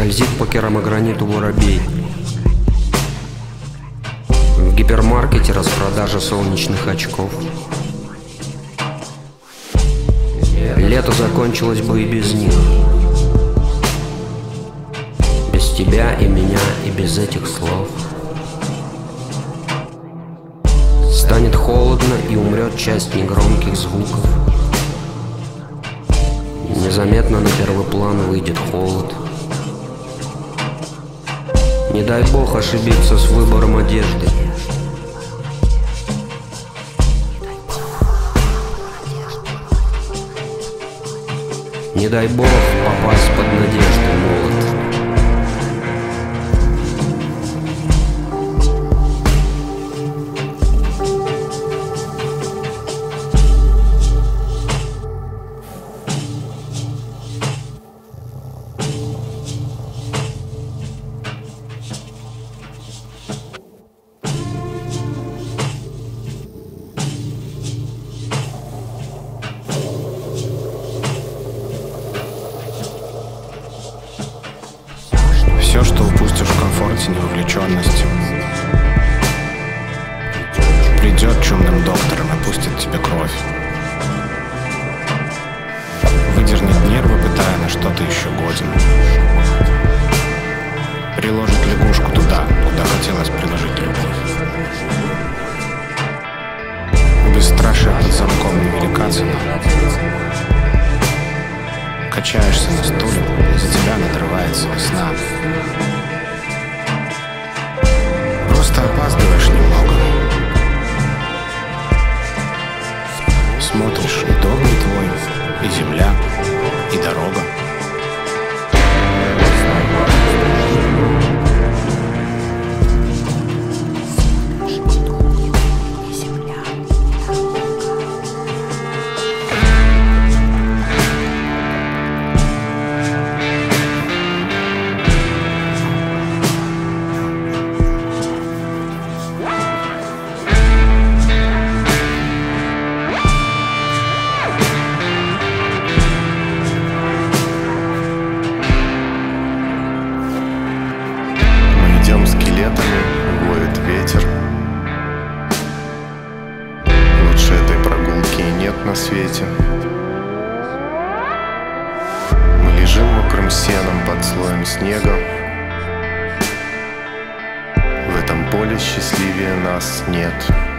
Скользит по керамограниту воробей. В гипермаркете распродажа солнечных очков. Лето закончилось бы и без них. Без тебя и меня, и без этих слов. Станет холодно, и умрет часть негромких звуков. Незаметно на первый план выйдет холод. Не дай бог ошибиться с выбором одежды. Не дай бог попасть под надеждой молот. Все, что упустишь в комфорте, неувлеченности, придет чумным доктором и пустит тебе кровь. Выдернет нервы, пытая, на что ты еще годен. Приложит лягушку туда, куда хотелось приложить любовь. Бесстрашие под замком невелика цена. Качаешься на стуле, за тебя надрывается весна. Просто опаздываешь немного. Смотришь, и дом не твой, и земля, и дорога. Скелетами воет ветер. Лучше этой прогулки и нет на свете. Мы лежим мокрым сеном под слоем снега. В этом поле счастливее нас нет.